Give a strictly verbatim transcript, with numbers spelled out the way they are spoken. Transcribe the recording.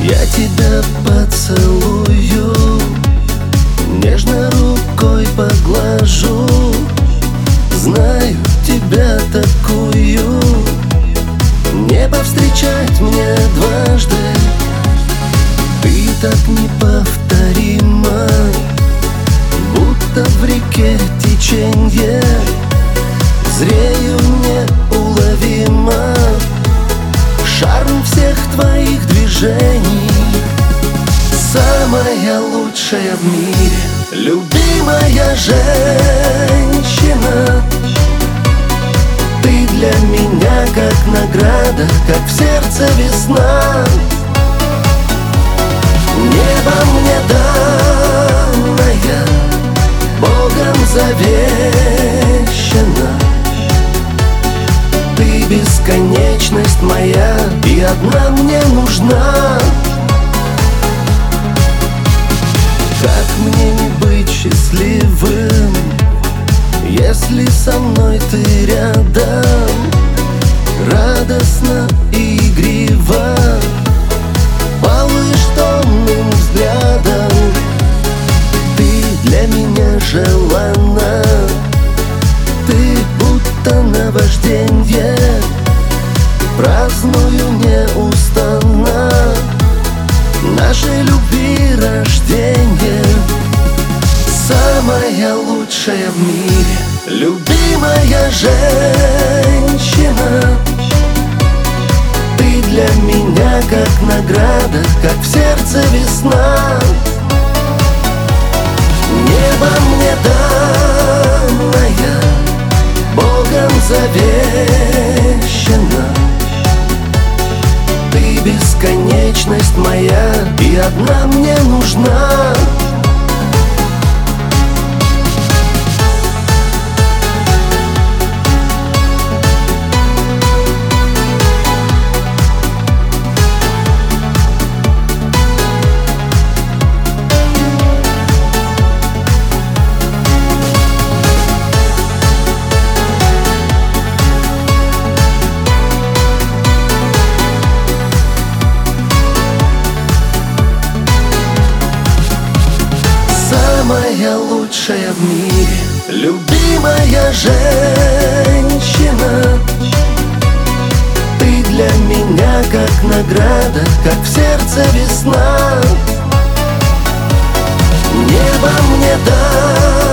Я тебя поцелую, нежно рукой поглажу. Знаю тебя такую не повстречать мне дважды. Ты так неповторима, будто в реке теченье, зрею неуловимо шарм всех твоих движений. Самая лучшая в мире, любимая женщина. Ты для меня как награда, как в сердце весна. Небо мне данная, Богом завещана. Ты бесконечность моя, и одна мне нужна. Как мне не быть счастливым, если со мной ты рядом? Радостно и игриво балуешь томным взглядом. Ты для меня желанна, ты будто наважденье. Праздную неустанно нашей любви рождение. Самая лучшая в мире, любимая женщина. Ты для меня как награда, как в сердце весна. Небо мне данная, Богом завещана. Ты бесконечность моя, и одна мне нужна. Самая лучшая в мире, любимая женщина. Ты для меня как награда, как в сердце весна. Небо мне дай.